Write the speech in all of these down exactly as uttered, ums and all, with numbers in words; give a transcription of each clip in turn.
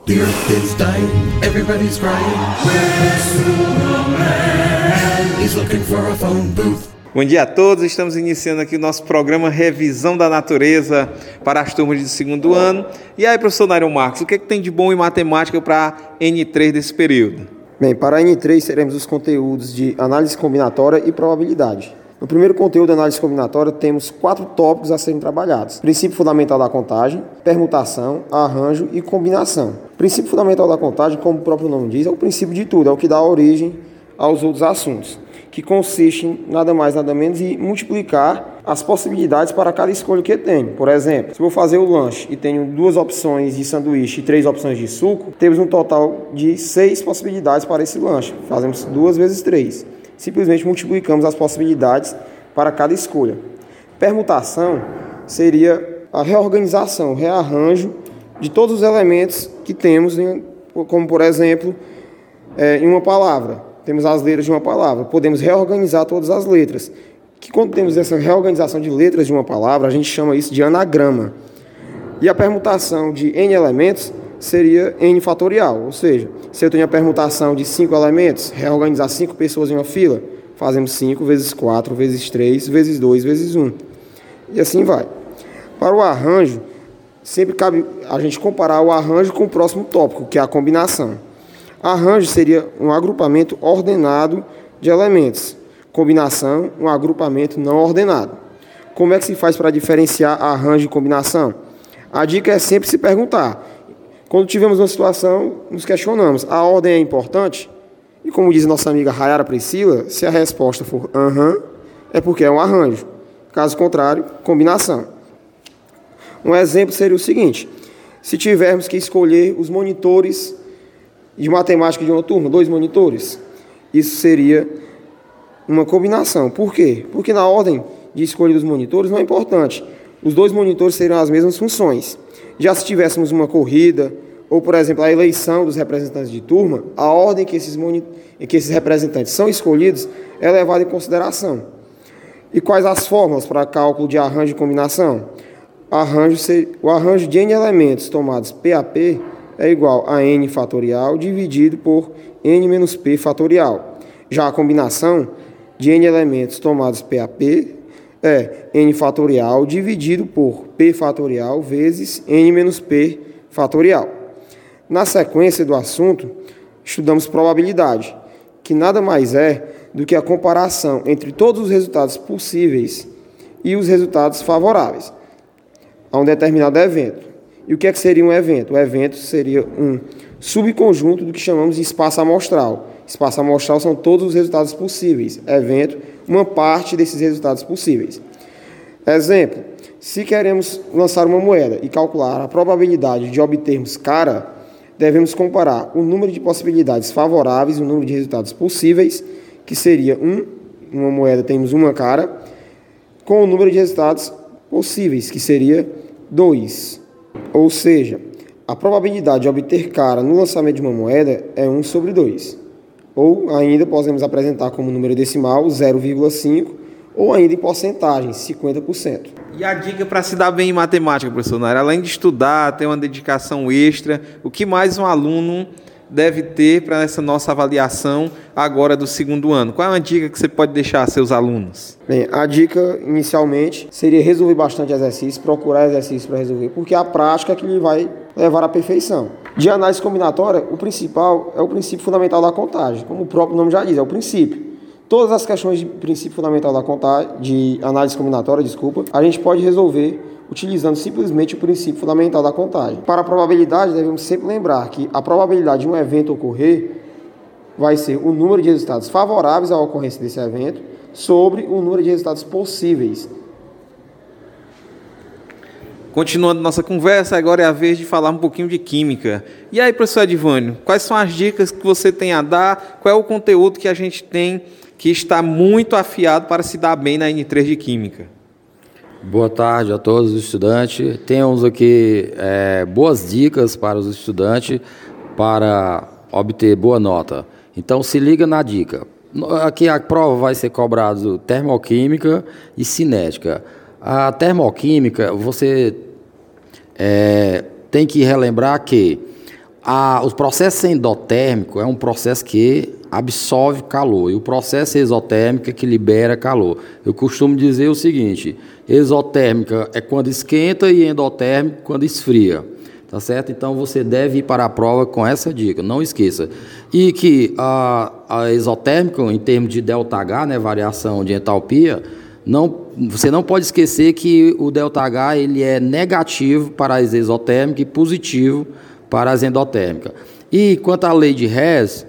The earth is dying, everybody's crying. Where's Superman? He's looking for a phone booth. Bom dia a todos, estamos iniciando aqui o nosso programa Revisão da Natureza para as turmas de segundo ano. E aí, professor Nairo Marcos, o que, é que tem de bom em matemática para N três desse período? Bem, para a N três teremos os conteúdos de análise combinatória e probabilidade. No primeiro conteúdo de análise combinatória temos quatro tópicos a serem trabalhados: princípio fundamental da contagem, permutação, arranjo e combinação. O princípio fundamental da contagem, como o próprio nome diz, é o princípio de tudo, é o que dá origem aos outros assuntos, que consiste em nada mais nada menos em multiplicar as possibilidades para cada escolha que eu tenho. Por exemplo, se eu vou fazer o lanche e tenho duas opções de sanduíche e três opções de suco, temos um total de seis possibilidades para esse lanche. Fazemos duas vezes três. Simplesmente multiplicamos as possibilidades para cada escolha. Permutação seria a reorganização, o rearranjo de todos os elementos que temos, como por exemplo, em uma palavra. Temos as letras de uma palavra. Podemos reorganizar todas as letras. Que quando temos essa reorganização de letras de uma palavra, a gente chama isso de anagrama. E a permutação de N elementos seria N fatorial, ou seja, se eu tenho a permutação de cinco elementos, reorganizar cinco pessoas em uma fila, fazemos cinco vezes quatro, vezes três, vezes dois, vezes um. E assim vai. Para o arranjo, sempre cabe a gente comparar o arranjo com o próximo tópico, que é a combinação. Arranjo seria um agrupamento ordenado de elementos. Combinação, um agrupamento não ordenado. Como é que se faz para diferenciar arranjo e combinação? A dica é sempre se perguntar. Quando tivemos uma situação, nos questionamos, a ordem é importante? E como diz nossa amiga Rayara Priscila, se a resposta for aham, é porque é um arranjo. Caso contrário, combinação. Um exemplo seria o seguinte: se tivermos que escolher os monitores de matemática de uma turma, dois monitores, isso seria uma combinação. Por quê? Porque na ordem de escolha dos monitores não é importante. Os dois monitores seriam as mesmas funções. Já se tivéssemos uma corrida, ou, por exemplo, a eleição dos representantes de turma, a ordem que esses, moni- que esses representantes são escolhidos é levada em consideração. E quais as fórmulas para cálculo de arranjo e combinação? Arranjo ser, o arranjo de N elementos tomados P a P é igual a N fatorial dividido por N menos P fatorial. Já a combinação de N elementos tomados P a P é N fatorial dividido por P fatorial vezes N menos P fatorial. Na sequência do assunto, estudamos probabilidade, que nada mais é do que a comparação entre todos os resultados possíveis e os resultados favoráveis a um determinado evento. E o que é que seria um evento? O evento seria um subconjunto do que chamamos de espaço amostral. Espaço amostral são todos os resultados possíveis. Evento, uma parte desses resultados possíveis. Exemplo, se queremos lançar uma moeda e calcular a probabilidade de obtermos cara, devemos comparar o número de possibilidades favoráveis, o número de resultados possíveis, que seria um, uma moeda temos uma cara, com o número de resultados possíveis, que seria dois. Ou seja, a probabilidade de obter cara no lançamento de uma moeda é um sobre dois. Ou ainda podemos apresentar como número decimal zero vírgula cinco, ou ainda em porcentagem, cinquenta por cento. E a dica para se dar bem em matemática, professor Nairo, além de estudar, ter uma dedicação extra, o que mais um aluno deve ter para essa nossa avaliação agora do segundo ano? Qual é uma dica que você pode deixar a seus alunos? Bem, a dica inicialmente seria resolver bastante exercício, procurar exercício para resolver, porque é a prática que lhe vai levar à perfeição. De análise combinatória, o principal é o princípio fundamental da contagem, como o próprio nome já diz, é o princípio. Todas as questões de princípio fundamental da contagem, de análise combinatória, desculpa, a gente pode resolver utilizando simplesmente o princípio fundamental da contagem. Para a probabilidade, devemos sempre lembrar que a probabilidade de um evento ocorrer vai ser o número de resultados favoráveis à ocorrência desse evento sobre o número de resultados possíveis. Continuando nossa conversa, agora é a vez de falar um pouquinho de química. E aí, professor Edivânio, quais são as dicas que você tem a dar? Qual é o conteúdo que a gente tem que está muito afiado para se dar bem na N três de Química? Boa tarde a todos os estudantes. Temos aqui é, boas dicas para os estudantes para obter boa nota. Então, se liga na dica. Aqui a prova vai ser cobrada termoquímica e cinética. A termoquímica, você é, tem que relembrar que A, o processo endotérmico é um processo que absorve calor e o processo exotérmico é que libera calor. Eu costumo dizer o seguinte: exotérmica é quando esquenta e endotérmico quando esfria. Tá certo? Então você deve ir para a prova com essa dica, não esqueça. E que a, a exotérmica, em termos de ΔH, né, variação de entalpia, não, você não pode esquecer que o ΔH ele é negativo para as exotérmicas e positivo para as endotérmicas. E quanto à lei de Hess,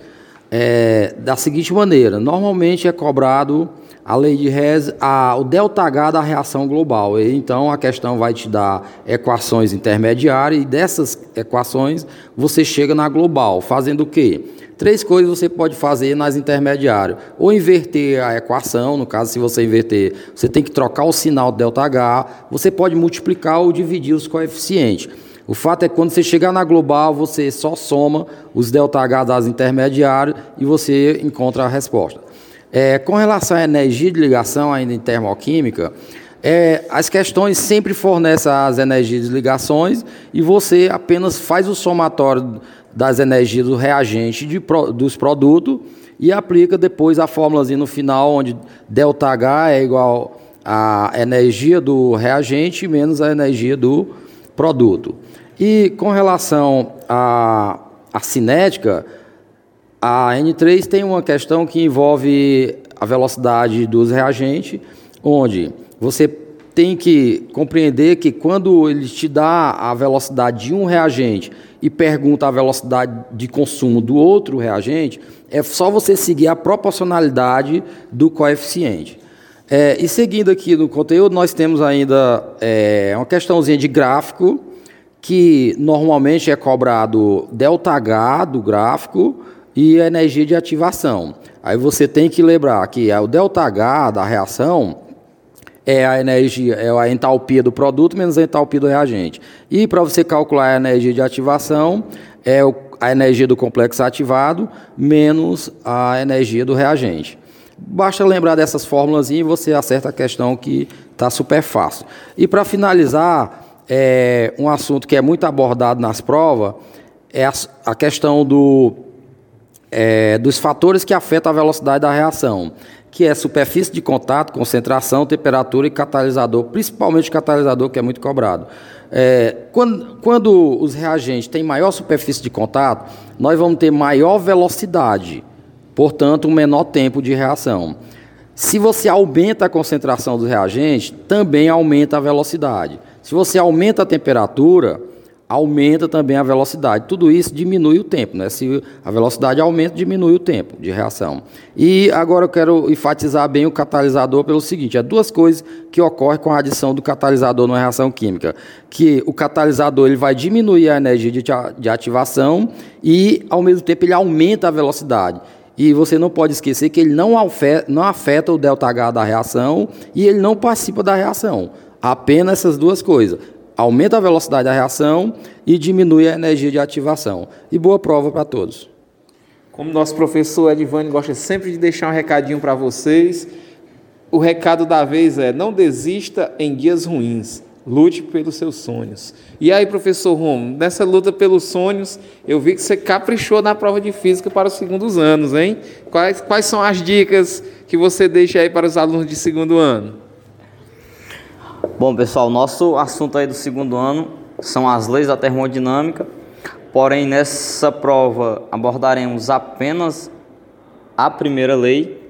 é da seguinte maneira: normalmente é cobrado a lei de Hess, a, o ΔH da reação global. E, então, a questão vai te dar equações intermediárias e dessas equações você chega na global, fazendo o quê? Três coisas você pode fazer nas intermediárias. Ou inverter a equação, no caso, se você inverter, você tem que trocar o sinal do ΔH, você pode multiplicar ou dividir os coeficientes. O fato é que quando você chegar na global, você só soma os ΔH das intermediárias e você encontra a resposta. É, com relação à energia de ligação, ainda em termoquímica, é, as questões sempre fornecem as energias de ligações e você apenas faz o somatório das energias do reagente de, dos produtos e aplica depois a fórmulazinha no final, onde ΔH é igual à energia do reagente menos a energia do produto. E com relação à, à cinética, a N três tem uma questão que envolve a velocidade dos reagentes, onde você tem que compreender que quando ele te dá a velocidade de um reagente e pergunta a velocidade de consumo do outro reagente, é só você seguir a proporcionalidade do coeficiente. É, e seguindo aqui no conteúdo, nós temos ainda é, uma questãozinha de gráfico, que normalmente é cobrado ΔH do gráfico e a energia de ativação. Aí você tem que lembrar que o ΔH da reação é a energia, é a entalpia do produto menos a entalpia do reagente. E para você calcular a energia de ativação, é a energia do complexo ativado menos a energia do reagente. Basta lembrar dessas fórmulas e você acerta a questão, que está super fácil. E para finalizar, é, um assunto que é muito abordado nas provas é a, a questão do É, dos fatores que afetam a velocidade da reação, que é superfície de contato, concentração, temperatura e catalisador, principalmente o catalisador, que é muito cobrado. É, quando, quando os reagentes têm maior superfície de contato, nós vamos ter maior velocidade, portanto, um menor tempo de reação. Se você aumenta a concentração dos reagentes, também aumenta a velocidade. Se você aumenta a temperatura, aumenta também a velocidade. Tudo isso diminui o tempo, né? Se a velocidade aumenta, diminui o tempo de reação. E agora eu quero enfatizar bem o catalisador pelo seguinte: há duas coisas que ocorrem com a adição do catalisador numa reação química. Que o catalisador ele vai diminuir a energia de ativação e, ao mesmo tempo, ele aumenta a velocidade. E você não pode esquecer que ele não afeta, não afeta o ΔH da reação e ele não participa da reação. Apenas essas duas coisas. Aumenta a velocidade da reação e diminui a energia de ativação. E boa prova para todos. Como nosso professor Edivânio gosta sempre de deixar um recadinho para vocês, o recado da vez é: não desista em dias ruins, lute pelos seus sonhos. E aí, professor Romo, nessa luta pelos sonhos, eu vi que você caprichou na prova de física para os segundos anos, hein? Quais, quais são as dicas que você deixa aí para os alunos de segundo ano? Bom, pessoal, nosso assunto aí do segundo ano são as leis da termodinâmica, porém nessa prova abordaremos apenas a primeira lei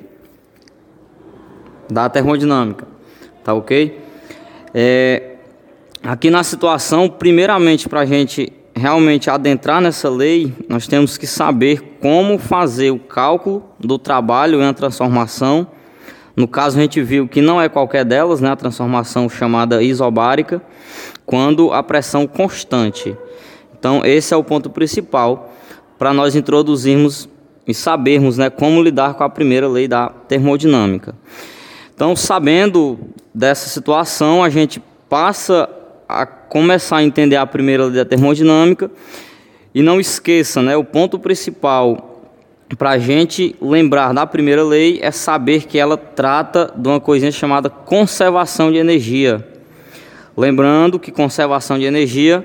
da termodinâmica, tá ok? É, aqui na situação, primeiramente, para a gente realmente adentrar nessa lei, nós temos que saber como fazer o cálculo do trabalho em uma transformação. No caso, a gente viu que não é qualquer delas, né, a transformação chamada isobárica, quando a pressão constante. Então, esse é o ponto principal para nós introduzirmos e sabermos, né, como lidar com a primeira lei da termodinâmica. Então, sabendo dessa situação, a gente passa a começar a entender a primeira lei da termodinâmica. E não esqueça, né, o ponto principal para a gente lembrar da primeira lei é saber que ela trata de uma coisinha chamada conservação de energia. Lembrando que conservação de energia,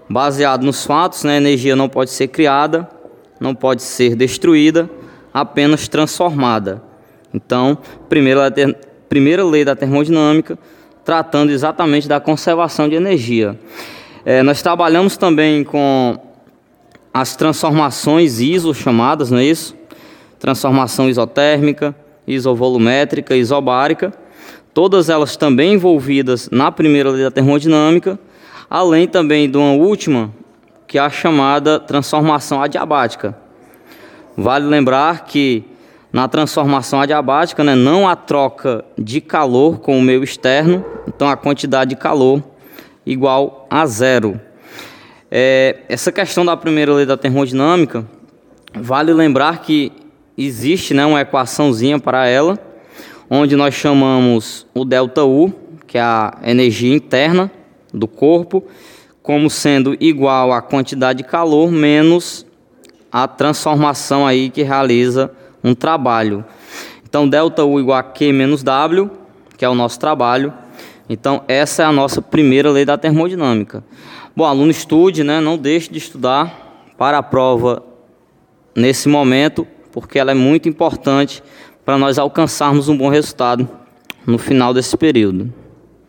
Baseado nos fatos, né, a energia não pode ser criada, não pode ser destruída, apenas transformada. Então, primeira, primeira lei da termodinâmica, tratando exatamente da conservação de energia. É, nós trabalhamos também com as transformações iso chamadas, não é isso? Transformação isotérmica, isovolumétrica, isobárica, todas elas também envolvidas na primeira lei da termodinâmica, além também de uma última, que é a chamada transformação adiabática. Vale lembrar que na transformação adiabática, né, não há troca de calor com o meio externo, então a quantidade de calor igual a zero. É, essa questão da primeira lei da termodinâmica, vale lembrar que existe, né, uma equaçãozinha para ela, onde nós chamamos o ΔU, que é a energia interna do corpo, como sendo igual à quantidade de calor menos a transformação aí que realiza um trabalho. Então, ΔU igual a Q menos W, que é o nosso trabalho. Então, essa é a nossa primeira lei da termodinâmica. Bom, aluno, estude, né? Não deixe de estudar para a prova nesse momento, porque ela é muito importante para nós alcançarmos um bom resultado no final desse período.